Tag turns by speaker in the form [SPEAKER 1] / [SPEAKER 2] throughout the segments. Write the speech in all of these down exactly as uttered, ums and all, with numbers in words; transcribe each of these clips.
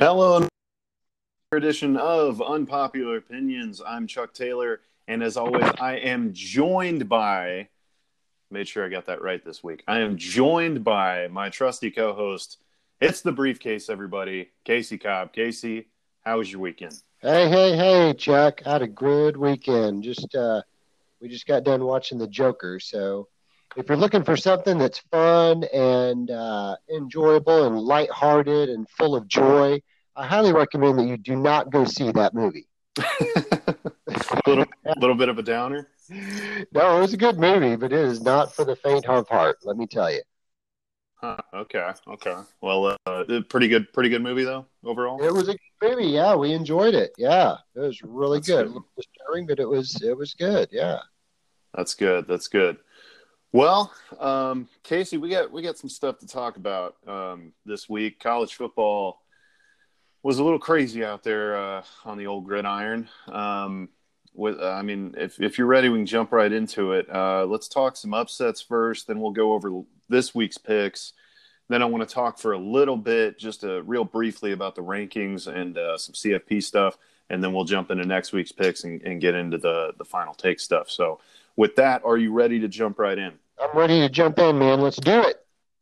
[SPEAKER 1] Hello, another edition of Unpopular Opinions. I'm Chuck Taylor, and as always, I am joined by, made sure I got that right this week. I am joined by my trusty co-host. It's the briefcase, everybody. Casey Cobb. Casey, how was your weekend?
[SPEAKER 2] Hey, hey, hey, Chuck. I had a good weekend. Just uh, we just got done watching The Joker. So if you're looking for something that's fun and uh, enjoyable and lighthearted and full of joy, I highly recommend that you do not go see that movie.
[SPEAKER 1] A little, little bit of a downer.
[SPEAKER 2] No, it was a good movie, but it is not for the faint of heart. Let me tell you.
[SPEAKER 1] Huh, okay, okay. Well, uh, pretty good, pretty good movie though overall.
[SPEAKER 2] It was a good movie. Yeah, we enjoyed it. Yeah, it was really
[SPEAKER 1] That's
[SPEAKER 2] good.
[SPEAKER 1] good.
[SPEAKER 2] A little disturbing, but it was it was good. Yeah.
[SPEAKER 1] That's good. That's good. Well, um, Casey, we got we got some stuff to talk about um, this week. College football was a little crazy out there uh, on the old gridiron. Um, with, uh, I mean, if if you're ready, we can jump right into it. Uh, let's talk some upsets first, then we'll go over this week's picks. Then I want to talk for a little bit, just uh, real briefly, about the rankings and uh, some C F P stuff, and then we'll jump into next week's picks and, and get into the the final take stuff. So, with that, are you ready to jump right in?
[SPEAKER 2] I'm ready to jump in, man. Let's do it.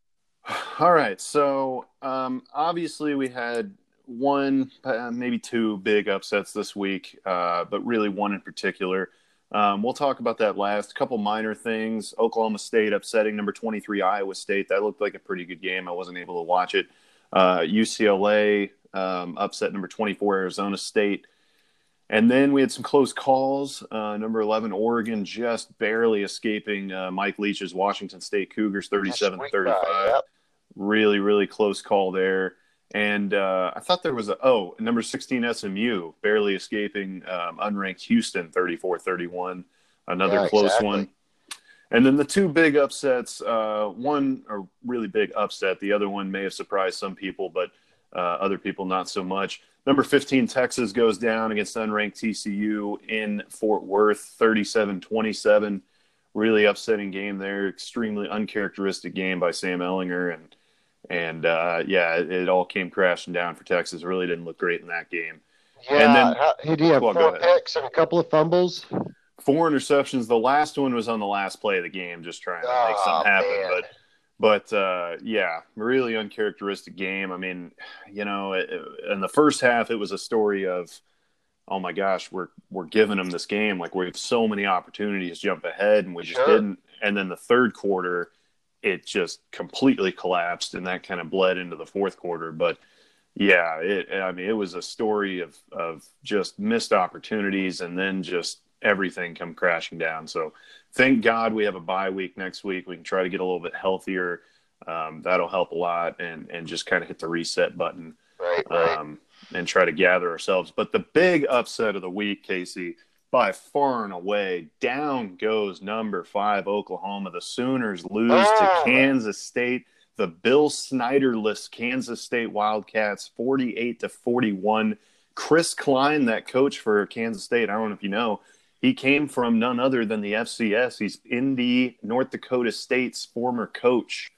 [SPEAKER 1] All right. So, um, obviously, we had one, uh, maybe two big upsets this week, uh, but really one in particular. Um, we'll talk about that last. A couple minor things. Oklahoma State upsetting number twenty-three Iowa State. That looked like a pretty good game. I wasn't able to watch it. Uh, U C L A um, upset number twenty-four Arizona State. And then we had some close calls. Uh, number eleven, Oregon, just barely escaping uh, Mike Leach's Washington State Cougars, thirty-seven thirty-five.
[SPEAKER 2] Yep.
[SPEAKER 1] Really, really close call there. And uh, I thought there was a, oh, number sixteen, S M U, barely escaping um, unranked Houston, thirty-four thirty-one. Another
[SPEAKER 2] Yeah,
[SPEAKER 1] close
[SPEAKER 2] exactly.
[SPEAKER 1] one. And then the two big upsets, uh, one a really big upset. The other one may have surprised some people, but uh, other people not so much. Number fifteen, Texas goes down against unranked T C U in Fort Worth, thirty-seven twenty-seven. Really upsetting game there. Extremely uncharacteristic game by Sam Ehlinger. And, and uh, yeah, it, it all came crashing down for Texas. It really didn't look great in that game.
[SPEAKER 2] Yeah,
[SPEAKER 1] And then,
[SPEAKER 2] how, he did have
[SPEAKER 1] well, go
[SPEAKER 2] four
[SPEAKER 1] ahead.
[SPEAKER 2] picks and a couple of fumbles.
[SPEAKER 1] Four interceptions. The last one was on the last play of the game, just trying to make
[SPEAKER 2] Oh,
[SPEAKER 1] something happen.
[SPEAKER 2] man.
[SPEAKER 1] But But, uh, yeah, really uncharacteristic game. I mean, you know, it, in the first half, it was a story of, oh, my gosh, we're we're giving them this game. Like, we have so many opportunities to jump ahead, and we just
[SPEAKER 2] Sure.
[SPEAKER 1] didn't. And then the third quarter, it just completely collapsed, and that kind of bled into the fourth quarter. But, yeah, it, I mean, it was a story of, of just missed opportunities and then just everything come crashing down. So thank God we have a bye week next week. We can try to get a little bit healthier. Um, that'll help a lot, and, and just kind of hit the reset button
[SPEAKER 2] Right, right.
[SPEAKER 1] um, and try to gather ourselves. But the big upset of the week, Casey, by far and away, down goes number five, Oklahoma. The Sooners lose
[SPEAKER 2] Oh.
[SPEAKER 1] to Kansas State. The Bill Snyderless Kansas State Wildcats, forty-eight to forty-one. Chris Klein, that coach for Kansas State, I don't know if you know, he came from none other than the F C S. He's Indy, North Dakota State's former coach.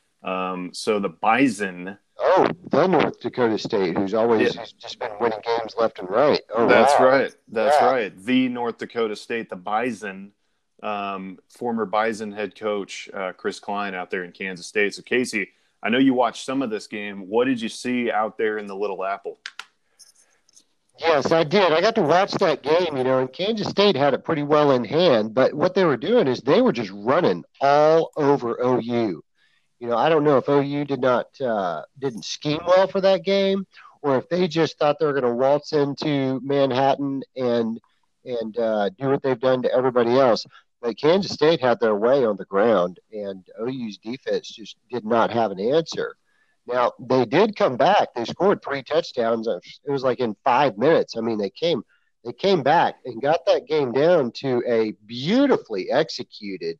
[SPEAKER 1] Um, so the Bison.
[SPEAKER 2] Oh, the North Dakota State, who's always
[SPEAKER 1] Yeah.
[SPEAKER 2] who's just been winning games left and right. Oh,
[SPEAKER 1] That's
[SPEAKER 2] wow.
[SPEAKER 1] right. That's
[SPEAKER 2] Yeah.
[SPEAKER 1] right. The North Dakota State, the Bison, um, former Bison head coach, uh, Chris Klein out there in Kansas State. So, Casey, I know you watched some of this game. What did you see out there in the Little Apple?
[SPEAKER 2] Yes, I did. I got to watch that game, you know, and Kansas State had it pretty well in hand, but what they were doing is they were just running all over O U. You know, I don't know if O U did not uh, didn't scheme well for that game, or if they just thought they were going to waltz into Manhattan and and uh, do what they've done to everybody else. But Kansas State had their way on the ground, and O U's defense just did not have an answer. Now, they did come back. They scored three touchdowns. It was like in five minutes. I mean, they came they came back and got that game down to a beautifully executed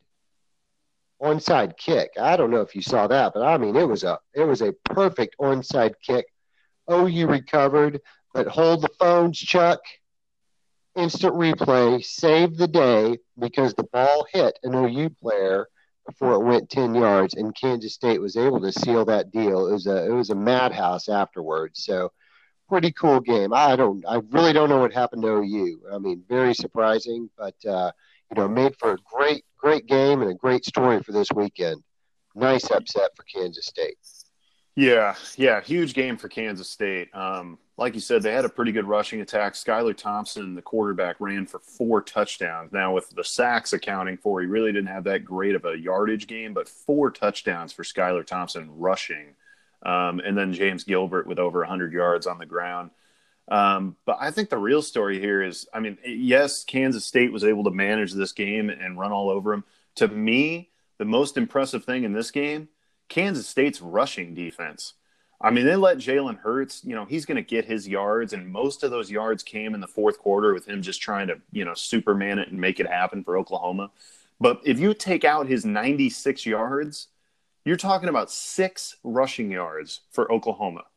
[SPEAKER 2] onside kick. I don't know if you saw that, but I mean, it was a it was a perfect onside kick. O U recovered, but hold the phones, Chuck. Instant replay saved the day because the ball hit an O U player before it went ten yards, and Kansas State was able to seal that deal. It was a it was a madhouse afterwards. So pretty cool game. I don't, I really don't know what happened to O U. I mean, very surprising, but uh, you know, made for a great, great game and a great story for this weekend. Nice upset for Kansas State.
[SPEAKER 1] Yeah, yeah, huge game for Kansas State. Um, like you said, they had a pretty good rushing attack. Skylar Thompson, the quarterback, ran for four touchdowns. Now, with the sacks accounting for, he really didn't have that great of a yardage game, but four touchdowns for Skylar Thompson rushing. Um, and then James Gilbert with over one hundred yards on the ground. Um, but I think the real story here is, I mean, yes, Kansas State was able to manage this game and run all over them. To me, the most impressive thing in this game, Kansas State's rushing defense. I mean, they let Jalen Hurts, you know, he's going to get his yards, and most of those yards came in the fourth quarter with him just trying to, you know, Superman it and make it happen for Oklahoma. But if you take out his ninety-six yards, you're talking about six rushing yards for Oklahoma.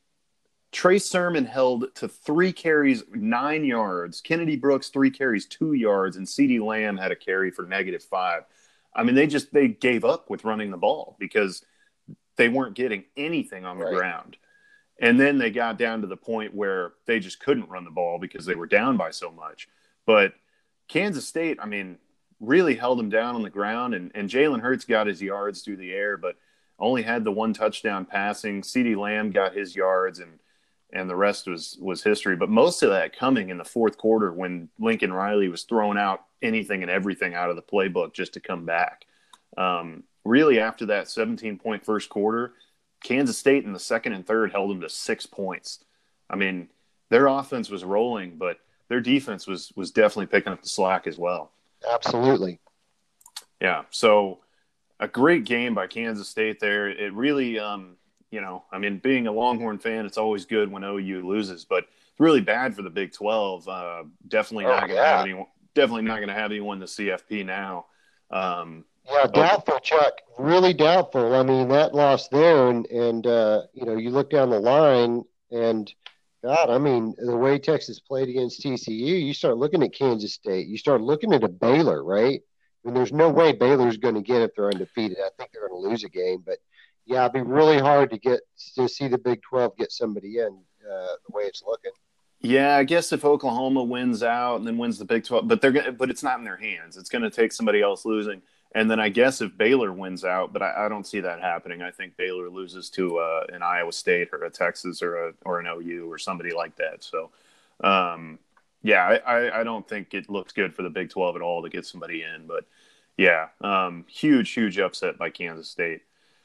[SPEAKER 1] Trey Sermon held to three carries, nine yards. Kennedy Brooks, three carries, two yards, and CeeDee Lamb had a carry for negative five. I mean, they just they gave up with running the ball because they weren't getting anything on the
[SPEAKER 2] Right.
[SPEAKER 1] ground. And then they got down to the point where they just couldn't run the ball because they were down by so much. But Kansas State, I mean, really held them down on the ground, and, and Jalen Hurts got his yards through the air, but only had the one touchdown passing. CeeDee Lamb got his yards, and and the rest was was history. But most of that coming in the fourth quarter when Lincoln Riley was throwing out anything and everything out of the playbook just to come back. Um, really, after that seventeen-point first quarter, Kansas State in the second and third held them to six points. I mean, their offense was rolling, but their defense was was definitely picking up the slack as well.
[SPEAKER 2] Absolutely.
[SPEAKER 1] Yeah, so a great game by Kansas State there. It really, um, you know, I mean, being a Longhorn fan, it's always good when O U loses, but it's really bad for the Big twelve. Uh, definitely
[SPEAKER 2] Oh,
[SPEAKER 1] not going to
[SPEAKER 2] yeah.
[SPEAKER 1] have anyone. Definitely not going to have anyone in the C F P now. Um,
[SPEAKER 2] Yeah, doubtful, Chuck. Really doubtful. I mean, that loss there, and and uh, you know, you look down the line, and God, I mean, the way Texas played against T C U, you start looking at Kansas State, you start looking at a Baylor, right? I mean, there's no way Baylor's going to get if they're undefeated. I think they're going to lose a game, but yeah, it'd be really hard to get to see the Big twelve get somebody in uh, the way it's looking.
[SPEAKER 1] Yeah, I guess if Oklahoma wins out and then wins the Big twelve, but they're gonna, but it's not in their hands. It's going to take somebody else losing, and then I guess if Baylor wins out, but I, I don't see that happening. I think Baylor loses to uh, an Iowa State or a Texas or a or an O U or somebody like that. So, um, yeah, I, I, I don't think it looks good for the Big twelve at all to get somebody in. But yeah, um, huge, huge upset by Kansas State.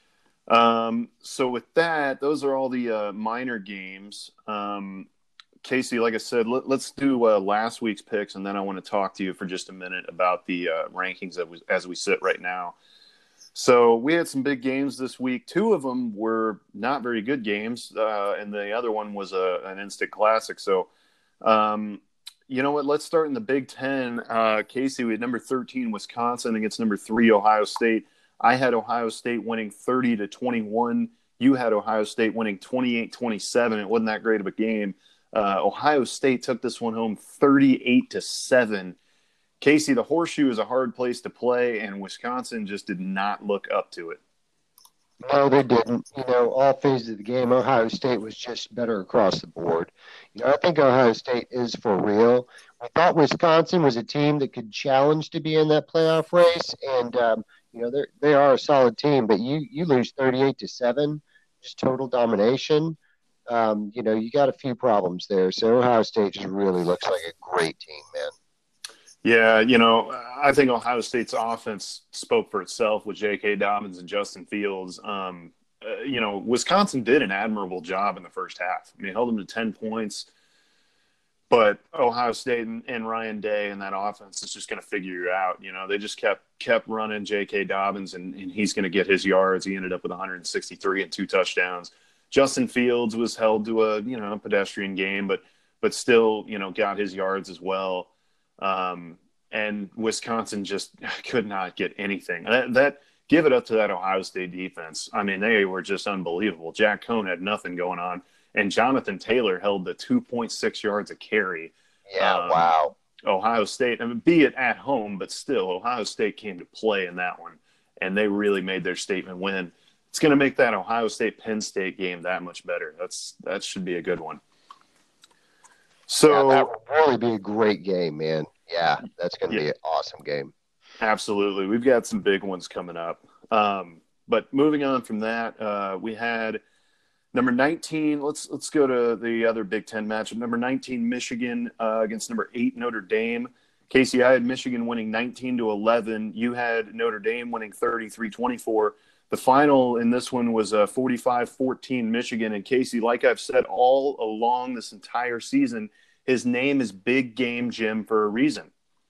[SPEAKER 1] Um, so with that, those are all the uh, minor games. Um, Casey, like I said, let, let's do uh, last week's picks, and then I want to talk to you for just a minute about the uh, rankings that we, as we sit right now. So we had some big games this week. Two of them were not very good games, uh, and the other one was a, an instant classic. So, um, you know what? Let's start in the Big Ten. Uh, Casey, we had number thirteen, Wisconsin, against number three, Ohio State. I had Ohio State winning thirty to twenty-one. You had Ohio State winning twenty-eight twenty-seven. It wasn't that great of a game. Uh, Ohio State took this one home thirty-eight to seven. Casey, the horseshoe is a hard place to play, and Wisconsin just did not look up to it.
[SPEAKER 2] No, they didn't. You know, all phases of the game, Ohio State was just better across the board. You know, I think Ohio State is for real. We thought Wisconsin was a team that could challenge to be in that playoff race, and um, you know, they they are a solid team. But you you lose thirty-eight to seven, just total domination. Um, you know, you got a few problems there. So Ohio State just really looks like a great team, man.
[SPEAKER 1] Yeah, you know, I think Ohio State's offense spoke for itself with J K. Dobbins and Justin Fields. Um, uh, you know, Wisconsin did an admirable job in the first half. I mean, held them to ten points. But Ohio State and, and Ryan Day and that offense is just going to figure you out. You know, they just kept kept running J K. Dobbins, and, and he's going to get his yards. He ended up with one hundred sixty-three and two touchdowns. Justin Fields was held to a, you know, pedestrian game, but but still, you know, got his yards as well. Um, and Wisconsin just could not get anything. That, that give it up to that Ohio State defense. I mean, they were just unbelievable. Jack Cohn had nothing going on, and Jonathan Taylor held the two point six yards a carry.
[SPEAKER 2] Yeah,
[SPEAKER 1] um,
[SPEAKER 2] wow.
[SPEAKER 1] Ohio State, I mean, be it at home, but still, Ohio State came to play in that one, and they really made their statement win. It's going to make that Ohio State-Penn State game that much better. That's that should be a good one.
[SPEAKER 2] Yeah, that
[SPEAKER 1] So,
[SPEAKER 2] will really be a great game, man. Yeah, that's going to
[SPEAKER 1] yeah,
[SPEAKER 2] be an awesome game.
[SPEAKER 1] absolutely. We've got some big ones coming up. Um, but moving on from that, uh, we had number nineteen. Let's let's go to the other Big Ten matchup. Number nineteen, Michigan uh, against number eight, Notre Dame. Casey, I had Michigan winning nineteen to eleven. You had Notre Dame winning thirty-three twenty-four. The final in this one was uh, forty-five fourteen Michigan. And Casey, like I've said all along this entire season, his name is Big Game Jim for a reason.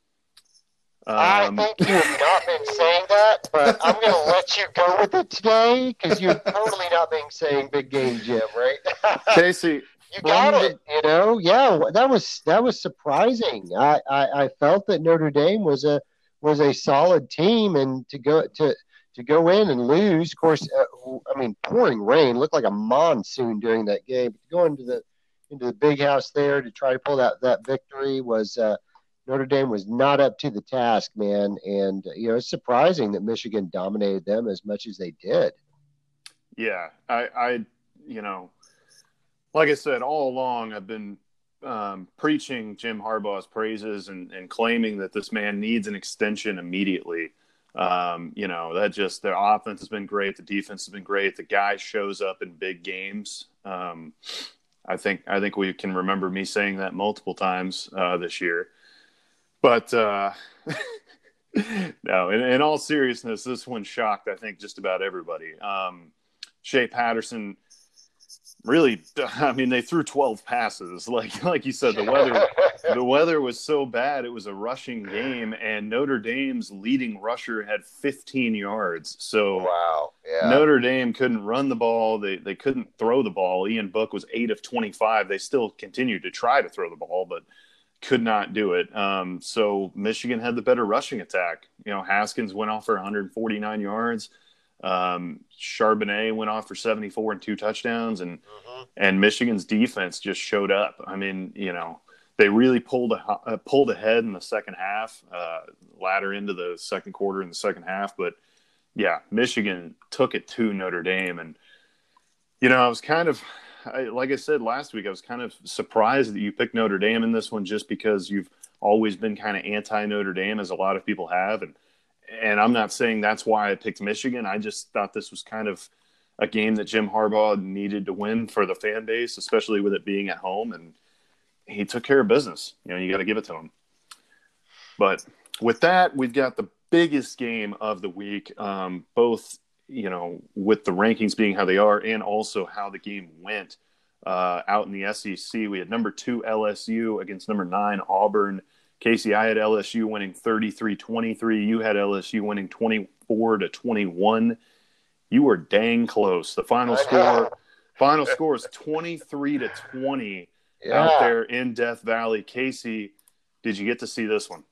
[SPEAKER 2] I
[SPEAKER 1] Um,
[SPEAKER 2] think you have not been saying that, but I'm going to let you go with it today because you're totally not being saying big game, Jim, right?
[SPEAKER 1] Casey,
[SPEAKER 2] You got
[SPEAKER 1] from
[SPEAKER 2] it.
[SPEAKER 1] the
[SPEAKER 2] You know, yeah, that was that was surprising. I, I, I felt that Notre Dame was a was a solid team, and to go to to go in and lose, of course, uh, I mean, pouring rain looked like a monsoon during that game. But to go into the into the big house there to try to pull that that victory was uh, Notre Dame was not up to the task, man. And you know, it's surprising that Michigan dominated them as much as they did.
[SPEAKER 1] yeah, I, I, you know, like I said all along, I've been um, preaching Jim Harbaugh's praises and, and claiming that this man needs an extension immediately. Um, you know, that just their offense has been great, the defense has been great. The guy shows up in big games. Um, I think I think we can remember me saying that multiple times uh, this year. But uh, no, in, in all seriousness, this one shocked I think just about everybody. Um, Shea Patterson really, I mean, they threw twelve passes. Like like you said, the weather the weather was so bad. It was a rushing game, and Notre Dame's leading rusher had fifteen yards. So
[SPEAKER 2] Wow. Yeah.
[SPEAKER 1] Notre Dame couldn't run the ball. They they couldn't throw the ball. Ian Book was eight of twenty-five. They still continued to try to throw the ball, but could not do it. Um, so Michigan had the better rushing attack. You know, Haskins went off for one hundred forty-nine yards. Um, Charbonnet went off for seventy-four and two touchdowns, and
[SPEAKER 2] Mm-hmm.
[SPEAKER 1] and Michigan's defense just showed up. I mean, you know, they really pulled a, uh, pulled ahead in the second half, uh, latter into the second quarter in the second half. But yeah, Michigan took it to Notre Dame, and you know, I was kind of, I, like I said last week, I was kind of surprised that you picked Notre Dame in this one, just because you've always been kind of anti Notre Dame, as a lot of people have, and and I'm not saying that's why I picked Michigan. I just thought this was kind of a game that Jim Harbaugh needed to win for the fan base, especially with it being at home, and he took care of business. You know, you got to give it to him. But with that, we've got the biggest game of the week, um, both, you know, with the rankings being how they are and also how the game went uh, out in the S E C. We had number two L S U against number nine Auburn. Casey, I had L S U winning thirty-three twenty-three. You had L S U winning twenty-four to twenty-one. You were dang close. The final score, final score is twenty-three to twenty
[SPEAKER 2] Yeah.
[SPEAKER 1] out there in Death Valley. Casey, did you get to see this one?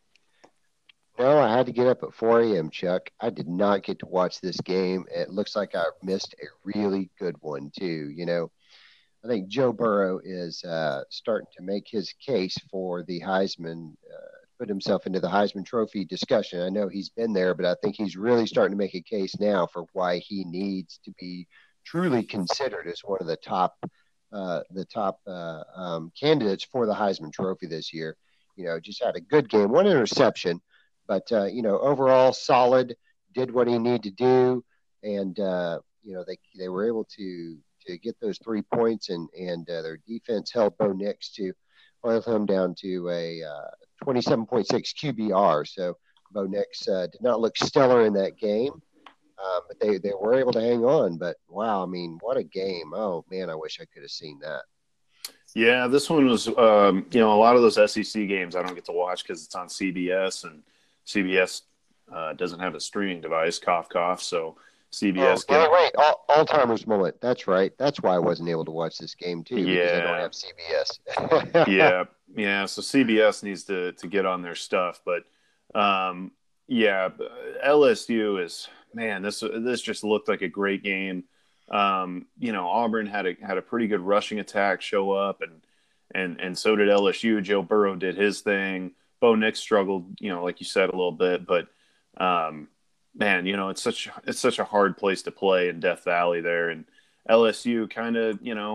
[SPEAKER 2] No, I had to get up at four a.m., Chuck. I did not get to watch this game. It looks like I missed a really good one, too. You know, I think Joe Burrow is uh, starting to make his case for the Heisman, uh, put himself into the Heisman Trophy discussion. I know he's been there, but I think he's really starting to make a case now for why he needs to be truly considered as one of the top, uh, the top uh, um, candidates for the Heisman Trophy this year. You know, just had a good game, one interception, but uh, you know, overall solid. Did what he needed to do, and uh, you know, they they were able to to get those three points, and and uh, their defense held Bo Nix to oil him down to a uh, twenty-seven point six Q B R. So Bo Nix uh, did not look stellar in that game, um, but they, they were able to hang on. But wow, I mean, what a game! Oh man, I wish I could have seen that.
[SPEAKER 1] Yeah, this one was, um, you know, a lot of those S E C games I don't get to watch because it's on C B S, and C B S uh, doesn't have a streaming device. Cough, cough. So
[SPEAKER 2] Oh,
[SPEAKER 1] C B S
[SPEAKER 2] wait,
[SPEAKER 1] get
[SPEAKER 2] wait, Al- Alzheimer's moment. That's right. That's why I wasn't able to watch this game too, because I don't
[SPEAKER 1] yeah,
[SPEAKER 2] have C B S.
[SPEAKER 1] yeah, yeah. So C B S needs to to get on their stuff, but um, yeah, L S U is, man. This this just looked like a great game. Um, you know, Auburn had a had a pretty good rushing attack show up, and and and so did L S U. Joe Burrow did his thing. Bo Nix struggled, you know, like you said, a little bit, but um, man, you know, it's such it's such a hard place to play in Death Valley there, and L S U kind of, you know,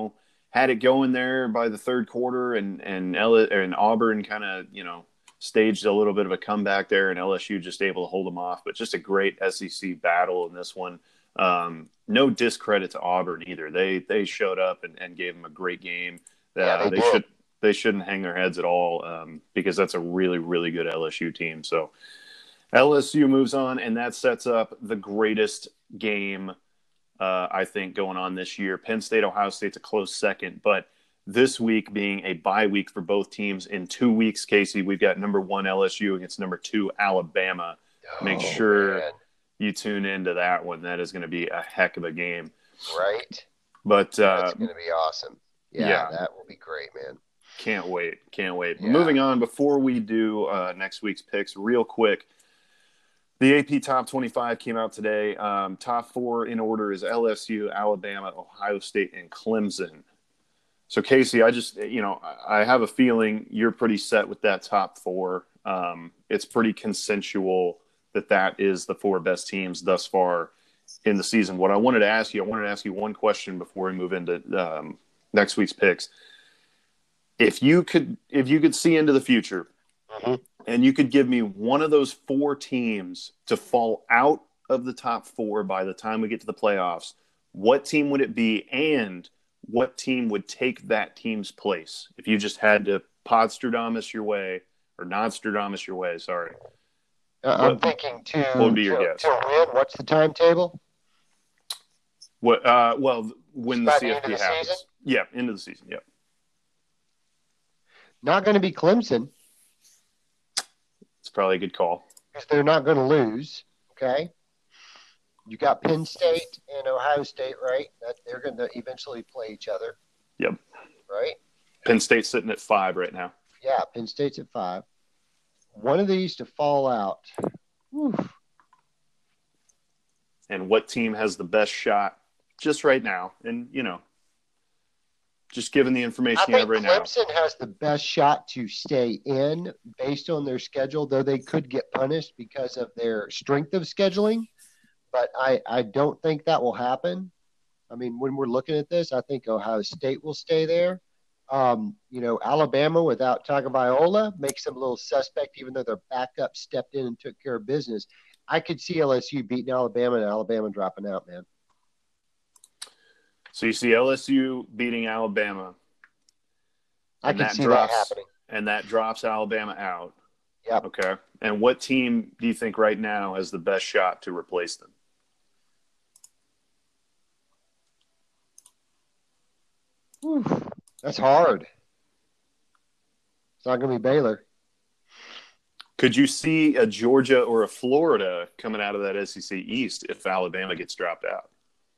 [SPEAKER 1] had it going there by the third quarter, and and, L- and Auburn kind of, you know, staged a little bit of a comeback there, and L S U just able to hold them off. But just a great S E C battle in this one. Um, no discredit to Auburn either. They they showed up and, and gave them a great game.
[SPEAKER 2] Yeah,
[SPEAKER 1] Uh,
[SPEAKER 2] they,
[SPEAKER 1] they
[SPEAKER 2] did.
[SPEAKER 1] should they shouldn't hang their heads at all, um, because that's a really really good L S U team. So L S U moves on, and that sets up the greatest game, uh, I think, going on this year. Penn State, Ohio State's a close second, but this week being a bye week for both teams. In two weeks, Casey, we've got number one L S U against number two Alabama.
[SPEAKER 2] Oh,
[SPEAKER 1] Make sure
[SPEAKER 2] man.
[SPEAKER 1] you tune into that one. That is going to be a heck of a game.
[SPEAKER 2] Right?
[SPEAKER 1] But uh,
[SPEAKER 2] That's going to be awesome. Yeah,
[SPEAKER 1] yeah.
[SPEAKER 2] that will be great, man.
[SPEAKER 1] Can't wait. Can't wait.
[SPEAKER 2] Yeah.
[SPEAKER 1] Moving on, before we do uh, next week's picks, real quick, the A P Top twenty-five came out today. Um, top four in order is L S U, Alabama, Ohio State, and Clemson. So, Casey, I just, you know, I have a feeling you're pretty set with that top four. Um, it's pretty consensual that that is the four best teams thus far in the season. What I wanted to ask you, I wanted to ask you one question before we move into um, next week's picks. If you could, if you could see into the future,
[SPEAKER 2] mm-hmm.
[SPEAKER 1] and you could give me one of those four teams to fall out of the top four by the time we get to the playoffs, what team would it be, and what team would take that team's place if you just had to Podstradamus your way, or Nostradamus your way, sorry?
[SPEAKER 2] Uh, I'm what, thinking to,
[SPEAKER 1] what would be your
[SPEAKER 2] to,
[SPEAKER 1] guess?
[SPEAKER 2] to win, what's the timetable?
[SPEAKER 1] What? Uh, well, when the
[SPEAKER 2] By
[SPEAKER 1] C F P
[SPEAKER 2] the
[SPEAKER 1] happens.
[SPEAKER 2] Season?
[SPEAKER 1] Yeah, into the season, yeah.
[SPEAKER 2] Not going to be Clemson.
[SPEAKER 1] It's probably a good call.
[SPEAKER 2] Because they're not going to lose, okay? You got Penn State and Ohio State, right? That they're going to eventually play each other.
[SPEAKER 1] Yep.
[SPEAKER 2] Right?
[SPEAKER 1] Penn State's sitting at five right now.
[SPEAKER 2] Yeah, Penn State's at five. One of these to fall out. Whew.
[SPEAKER 1] And what team has the best shot just right now? And, you know, just given the information
[SPEAKER 2] I
[SPEAKER 1] you have
[SPEAKER 2] think
[SPEAKER 1] right
[SPEAKER 2] Clemson
[SPEAKER 1] now.
[SPEAKER 2] has the best shot to stay in based on their schedule, though they could get punished because of their strength of scheduling. But I, I don't think that will happen. I mean, when we're looking at this, I think Ohio State will stay there. Um, you know, Alabama without Tagovailoa makes them a little suspect, even though their backup stepped in and took care of business. I could see L S U beating Alabama and Alabama dropping out, man.
[SPEAKER 1] So you see L S U beating Alabama.
[SPEAKER 2] I can see
[SPEAKER 1] drops,
[SPEAKER 2] that happening.
[SPEAKER 1] And that drops Alabama out.
[SPEAKER 2] Yep.
[SPEAKER 1] Okay. And what team do you think right now has the best shot to replace them?
[SPEAKER 2] Whew. That's hard. It's not going to be Baylor.
[SPEAKER 1] Could you see a Georgia or a Florida coming out of that S E C East if Alabama gets dropped out?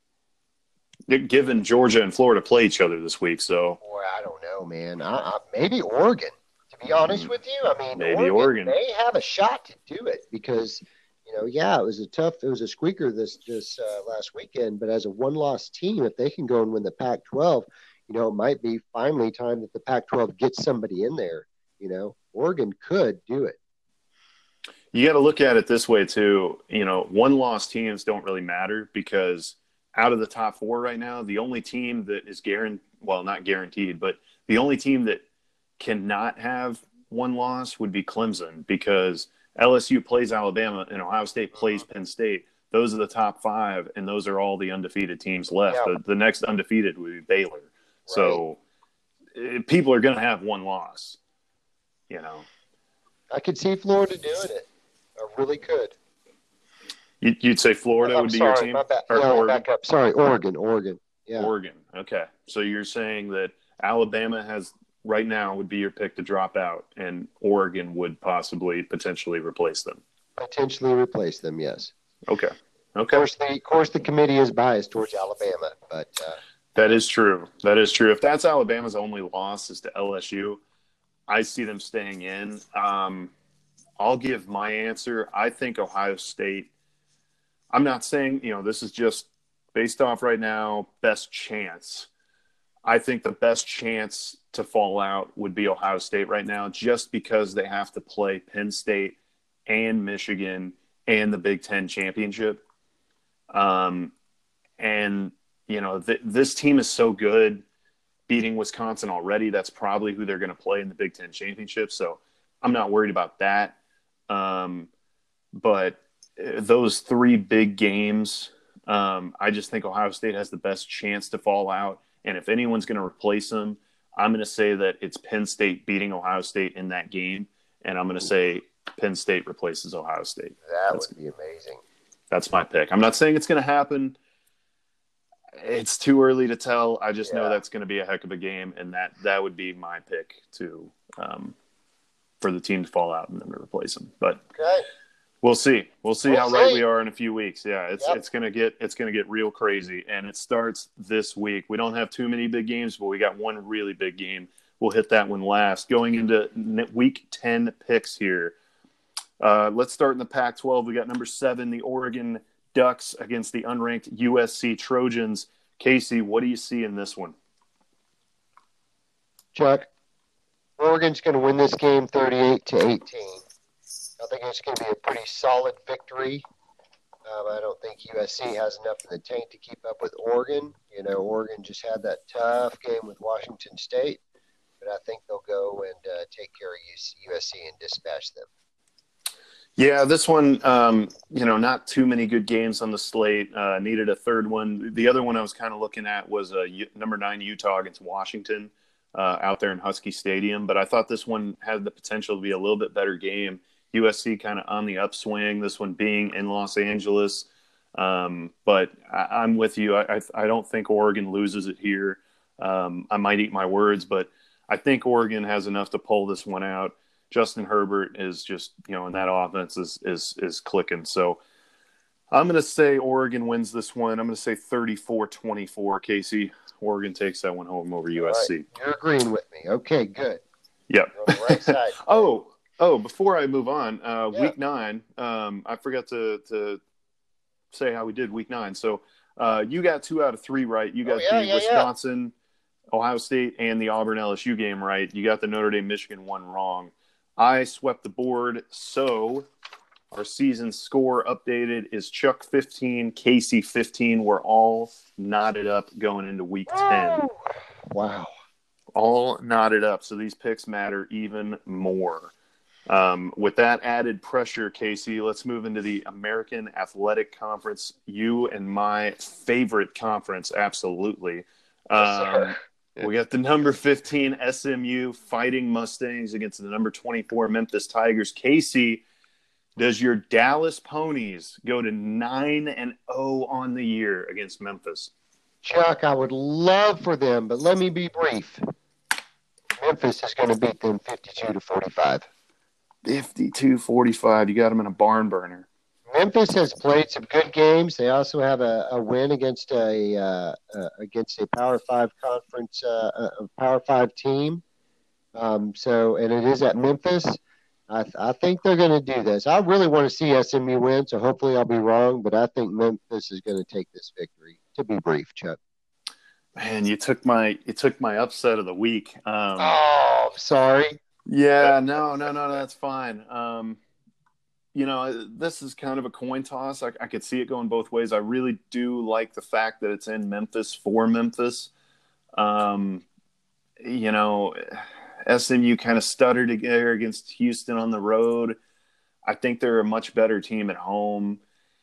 [SPEAKER 1] Given Georgia and Florida play each other this week, so.
[SPEAKER 2] Boy, I don't know, man. I, I, maybe Oregon, to be honest with you. I mean,
[SPEAKER 1] maybe
[SPEAKER 2] Oregon,
[SPEAKER 1] Oregon
[SPEAKER 2] may have a shot to do it because, you know, yeah, it was a tough, it was a squeaker this this uh, last weekend. But as a one-loss team, if they can go and win the Pac twelve, you know, it might be finally time that the Pac twelve gets somebody in there. You know, Oregon could do it.
[SPEAKER 1] You got to look at it this way too. You know, one-loss teams don't really matter because out of the top four right now, the only team that is guaranteed, well, not guaranteed, but the only team that cannot have one loss would be Clemson because L S U plays Alabama and Ohio State plays Penn State. Those are the top five, and those are all the undefeated teams left.
[SPEAKER 2] Yeah.
[SPEAKER 1] The, the next undefeated would be Baylor. Right. So it, people are going to have one loss, you know.
[SPEAKER 2] I could see Florida doing it. I really could.
[SPEAKER 1] You'd say Florida
[SPEAKER 2] I'm
[SPEAKER 1] would be
[SPEAKER 2] sorry,
[SPEAKER 1] your team?
[SPEAKER 2] My bad.
[SPEAKER 1] Or
[SPEAKER 2] No,
[SPEAKER 1] Oregon?
[SPEAKER 2] back up. Sorry, Oregon. Oregon. Yeah.
[SPEAKER 1] Oregon. Okay. So you're saying that Alabama has right now would be your pick to drop out, and Oregon would possibly potentially replace them.
[SPEAKER 2] Potentially replace them, yes.
[SPEAKER 1] Okay. Okay.
[SPEAKER 2] Of course, the, of course, the committee is biased towards Alabama, but uh,
[SPEAKER 1] that is true. That is true. If that's Alabama's only loss is to L S U, I see them staying in. Um, I'll give my answer. I think Ohio State. I'm not saying, you know, this is just based off right now, best chance. I think the best chance to fall out would be Ohio State right now, just because they have to play Penn State and Michigan and the Big Ten championship. Um, and, you know, th- this team is so good beating Wisconsin already. That's probably who they're going to play in the Big Ten championship. So I'm not worried about that. Um, but those three big games, um, I just think Ohio State has the best chance to fall out. And if anyone's going to replace them, I'm going to say that it's Penn State beating Ohio State in that game. And I'm going to say Penn State replaces Ohio State.
[SPEAKER 2] That
[SPEAKER 1] that's,
[SPEAKER 2] would be amazing.
[SPEAKER 1] That's my pick. I'm not saying it's going to happen. It's too early to tell. I just yeah. know that's going to be a heck of a game. And that, that would be my pick to um, for the team to fall out and then to replace them. But
[SPEAKER 2] okay.
[SPEAKER 1] We'll see. We'll see
[SPEAKER 2] we'll
[SPEAKER 1] how
[SPEAKER 2] see.
[SPEAKER 1] right we are in a few weeks. Yeah, it's
[SPEAKER 2] yep.
[SPEAKER 1] it's gonna get it's gonna get real crazy, and it starts this week. We don't have too many big games, but we got one really big game. We'll hit that one last. Going into week ten picks here. Uh, let's start in the Pac twelve. We got number seven, the Oregon Ducks against the unranked U S C Trojans. Casey, what do you see in this one?
[SPEAKER 2] Chuck, Oregon's going to win this game thirty-eight to eighteen. I think it's going to be a pretty solid victory. Um, I don't think U S C has enough in the tank to keep up with Oregon. You know, Oregon just had that tough game with Washington State, but I think they'll go and uh, take care of U S C and dispatch them.
[SPEAKER 1] Yeah, this one, um, you know, not too many good games on the slate. Uh, needed a third one. The other one I was kind of looking at was uh, U- number nine Utah against Washington uh, out there in Husky Stadium. But I thought this one had the potential to be a little bit better game. U S C kind of on the upswing, this one being in Los Angeles. Um, but I, I'm with you. I, I, I don't think Oregon loses it here. Um, I might eat my words, but I think Oregon has enough to pull this one out. Justin Herbert is just, you know, and that offense is is is clicking. So I'm going to say Oregon wins this one. I'm going to say thirty-four twenty-four. Casey, Oregon takes that one home over U S C.
[SPEAKER 2] Right. You're agreeing with me. Okay, good.
[SPEAKER 1] Yep.
[SPEAKER 2] You're on the right side.
[SPEAKER 1] oh, Oh, before I move on, uh,
[SPEAKER 2] yeah.
[SPEAKER 1] week nine, um, I forgot to, to say how we did week nine. So uh, you got two out of three right. You got
[SPEAKER 2] oh, yeah,
[SPEAKER 1] the
[SPEAKER 2] yeah,
[SPEAKER 1] Wisconsin, yeah. Ohio State, and the Auburn L S U game right. You got the Notre Dame Michigan one wrong. I swept the board. So our season score updated is Chuck fifteen, Casey fifteen. We're all knotted up going into week ten.
[SPEAKER 2] Wow.
[SPEAKER 1] All knotted up. So these picks matter even more. Um, with that added pressure, Casey, let's move into the American Athletic Conference. You and my favorite conference, absolutely. Um,
[SPEAKER 2] yes,
[SPEAKER 1] we got the number fifteen S M U Fighting Mustangs against the number twenty-four Memphis Tigers. Casey, does your Dallas Ponies go to nine and oh on the year against Memphis?
[SPEAKER 2] Chuck, I would love for them, but let me be brief. Memphis is going to beat them fifty-two to forty-five.
[SPEAKER 1] fifty-two forty-five. You got them in a barn burner.
[SPEAKER 2] Memphis has played some good games. They also have a, a win against a uh, uh, against a Power Five conference, uh, a Power Five team. Um, so, and it is at Memphis. I, th- I think they're going to do this. I really want to see S M U win, so hopefully I'll be wrong. But I think Memphis is going to take this victory. To be brief, Chuck.
[SPEAKER 1] Man, you took my you took my upset of the week. Um,
[SPEAKER 2] oh, I'm sorry.
[SPEAKER 1] Yeah, no, no, no, no, that's fine. Um, you know, this is kind of a coin toss. I, I could see it going both ways. I really do like the fact that it's in Memphis for Memphis. Um, you know, S M U kind of stuttered together against Houston on the road. I think they're a much better team at home.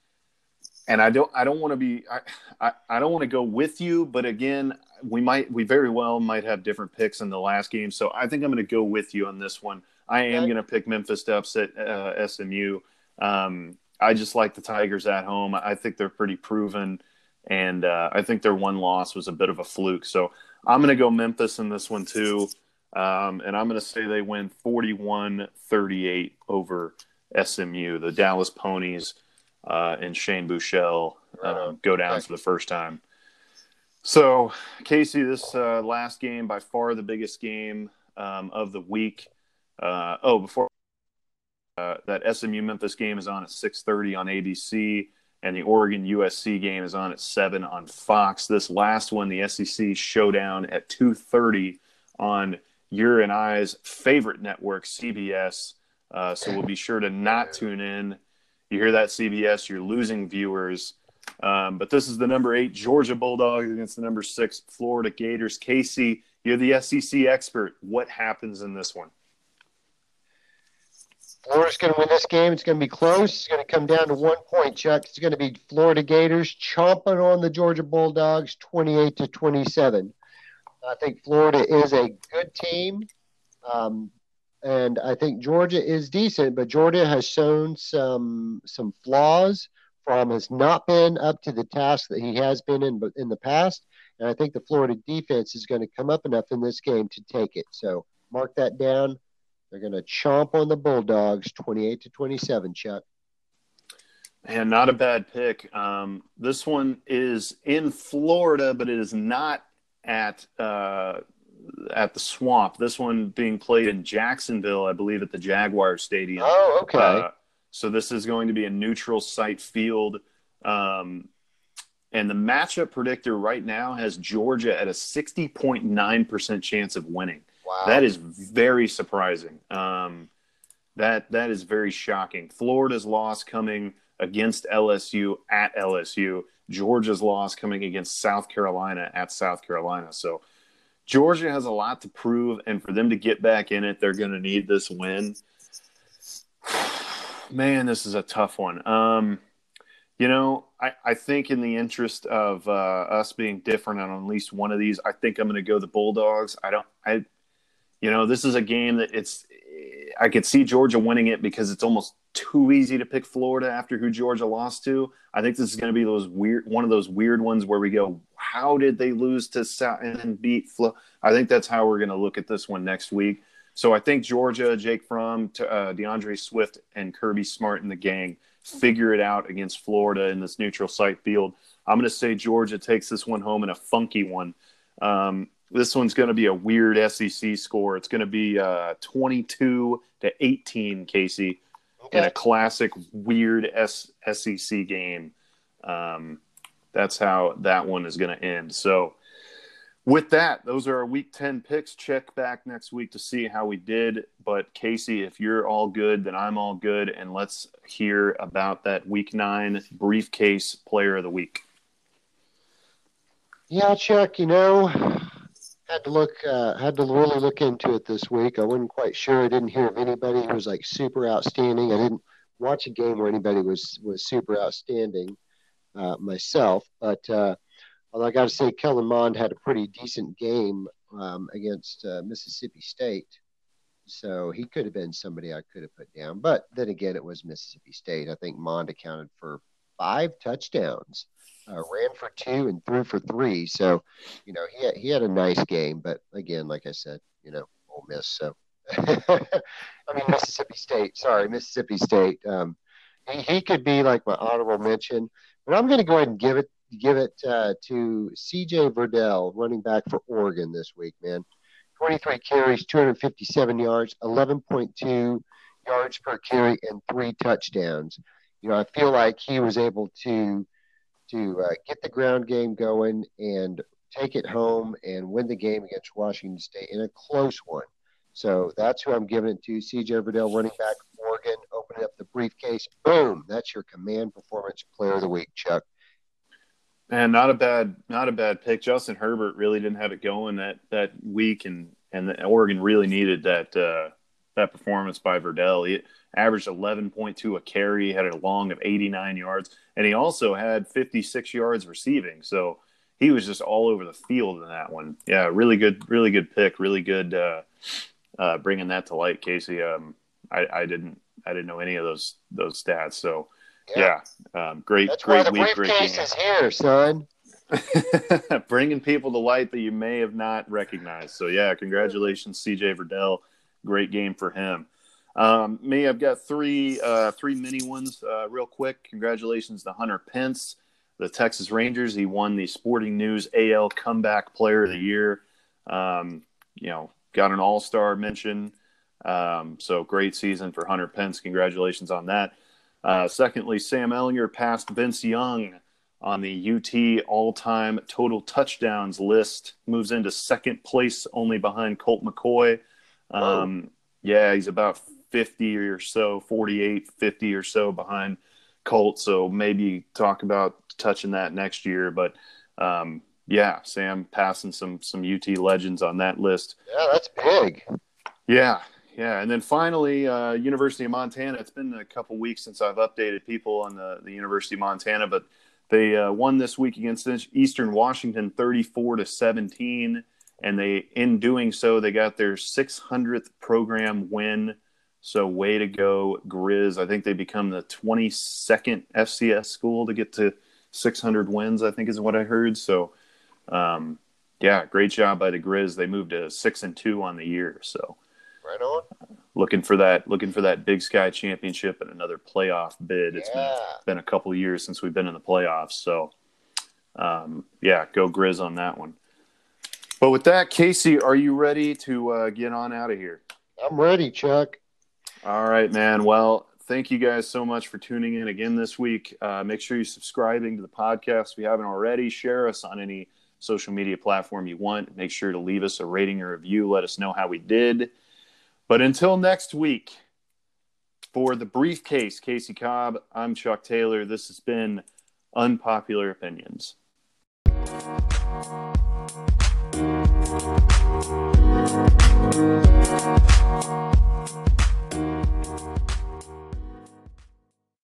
[SPEAKER 1] And I don't, I don't want to be, I, I, I don't want to go with you, but again, we might, we very well might have different picks in the last game. So I think I'm going to go with you on this one. I am going to pick Memphis to upset uh, S M U. Um, I just like the Tigers at home. I think they're pretty proven, and uh, I think their one loss was a bit of a fluke. So I'm going to go Memphis in this one too, um, and I'm going to say they win forty-one thirty-eight over S M U. The Dallas Ponies uh, and Shane Buechele uh, go down for the first time. So, Casey, this uh, last game, by far the biggest game um, of the week. Uh, oh, before uh, that S M U Memphis game is on at six thirty on A B C, and the Oregon U S C game is on at seven on Fox. This last one, the S E C Showdown, at two thirty on your and I's favorite network, C B S. Uh, so we'll be sure to not tune in. You hear that, C B S? You're losing viewers. Um, but this is the number eight Georgia Bulldogs against the number six Florida Gators. Casey, You're the S E C expert. What happens in this one?
[SPEAKER 2] Florida's going to win this game. It's going to be close. It's going to come down to one point, Chuck. It's going to be Florida Gators chomping on the Georgia Bulldogs, twenty-eight to twenty-seven. I think Florida is a good team, um, and I think Georgia is decent, but Georgia has shown some some flaws. Fromm has not been up to the task that he has been in in the past, and I think the Florida defense is going to come up enough in this game to take it. So mark that down. They're going to chomp on the Bulldogs, twenty-eight to twenty-seven, Chuck.
[SPEAKER 1] Man, not a bad pick. Um, this one is in Florida, but it is not at uh, at the Swamp. This one being played in Jacksonville, I believe, at the Jaguar Stadium.
[SPEAKER 2] Oh, okay.
[SPEAKER 1] Uh, so this is going to be a neutral site field. Um, and the matchup predictor right now has Georgia at a sixty point nine percent chance of winning.
[SPEAKER 2] Wow.
[SPEAKER 1] That is very surprising. Um, that that is very shocking. Florida's loss coming against L S U at L S U. Georgia's loss coming against South Carolina at South Carolina. So Georgia has a lot to prove, and for them to get back in it, they're going to need this win. Man, this is a tough one. Um, you know, I, I think in the interest of uh, us being different on at least one of these, I think I'm going to go the Bulldogs. I don't – I. You know, this is a game that it's – I could see Georgia winning it because it's almost too easy to pick Florida after who Georgia lost to. I think this is going to be those weird, one of those weird ones where we go, how did they lose to South and then beat Flo? I think that's how we're going to look at this one next week. So I think Georgia, Jake Fromm, uh, DeAndre Swift, and Kirby Smart and the gang figure it out against Florida in this neutral site field. I'm going to say Georgia takes this one home in a funky one. Um, This one's going to be a weird S E C score. It's going to be uh, twenty-two to eighteen, Casey, okay, in a classic weird S- SEC game. Um, that's how that one is going to end. So with that, those are our Week ten picks. Check back next week to see how we did. But, Casey, if you're all good, then I'm all good. And let's hear about that Week nine briefcase player of the week.
[SPEAKER 2] Yeah, Chuck, you know, had to look, uh, had to really look into it this week. I wasn't quite sure. I didn't hear of anybody who was like super outstanding. I didn't watch a game where anybody was was super outstanding uh, myself. But uh, although I got to say, Kellen Mond had a pretty decent game um, against uh, Mississippi State, so he could have been somebody I could have put down. But then again, it was Mississippi State. I think Mond accounted for five touchdowns. Uh, ran for two and threw for three. So, you know, he had, he had a nice game. But, again, like I said, you know, Ole Miss. So, I mean, Mississippi State. Sorry, Mississippi State. Um, he, he could be like my honorable mention. But I'm going to go ahead and give it give it uh, to C J Verdell, running back for Oregon this week, man. twenty-three carries, two hundred fifty-seven yards, eleven point two yards per carry, and three touchdowns. You know, I feel like he was able to – to uh, get the ground game going and take it home and win the game against Washington State in a close one. So that's who I'm giving it to. C J Verdell, running back for Oregon, opening up the briefcase. Boom. That's your command performance player of the week, Chuck.
[SPEAKER 1] Man, not a bad, not a bad pick. Justin Herbert really didn't have it going that, that week, and, and the, Oregon really needed that uh, that performance by Verdell. He averaged eleven point two a carry, had a long of eighty-nine yards, and he also had fifty-six yards receiving. So he was just all over the field in that one. Yeah, really good, really good pick. Really good uh, uh, bringing that to light, Casey. Um, I, I didn't, I didn't know any of those those stats. So yeah, yeah um, great,
[SPEAKER 2] That's
[SPEAKER 1] great
[SPEAKER 2] why the
[SPEAKER 1] week, great
[SPEAKER 2] briefcase
[SPEAKER 1] game.
[SPEAKER 2] is here, son.
[SPEAKER 1] Bringing people to light that you may have not recognized. So yeah, congratulations, C J Verdell. Great game for him. Um, me, I've got three uh, three mini ones uh, real quick. Congratulations to Hunter Pence, the Texas Rangers. He won the Sporting News A L Comeback Player of the Year. Um, you know, got an All-Star mention. Um, so great season for Hunter Pence. Congratulations on that. Uh, secondly, Sam Ehlinger passed Vince Young on the U T all-time total touchdowns list. Moves into second place, only behind Colt McCoy. Um, yeah, he's about fifty or so, forty-eight, fifty or so behind Colt. So maybe talk about touching that next year. But um, yeah, Sam passing some some U T legends on that list.
[SPEAKER 2] Yeah, that's big.
[SPEAKER 1] Yeah, yeah. And then finally, uh, University of Montana. It's been a couple weeks since I've updated people on the, the University of Montana, but they uh, won this week against Eastern Washington thirty-four to seventeen. And they, in doing so, they got their six hundredth program win. So way to go, Grizz. I think they become the twenty-second F C S school to get to six hundred wins, I think is what I heard. So, um, yeah, great job by the Grizz. They moved to six and two on the year. So
[SPEAKER 2] right on.
[SPEAKER 1] Looking for that, looking for that Big Sky championship and another playoff bid. It's
[SPEAKER 2] yeah.
[SPEAKER 1] been, been a couple of years since we've been in the playoffs. So, um, yeah, go Grizz on that one. But with that, Casey, are you ready to uh, get on out of here?
[SPEAKER 2] I'm ready, Chuck.
[SPEAKER 1] All right, man. Well, thank you guys so much for tuning in again this week. Uh, make sure you're subscribing to the podcast if you haven't already. Share us on any social media platform you want. Make sure to leave us a rating or review. Let us know how we did. But until next week, for the briefcase, Casey Cobb, I'm Chuck Taylor. This has been Unpopular Opinions.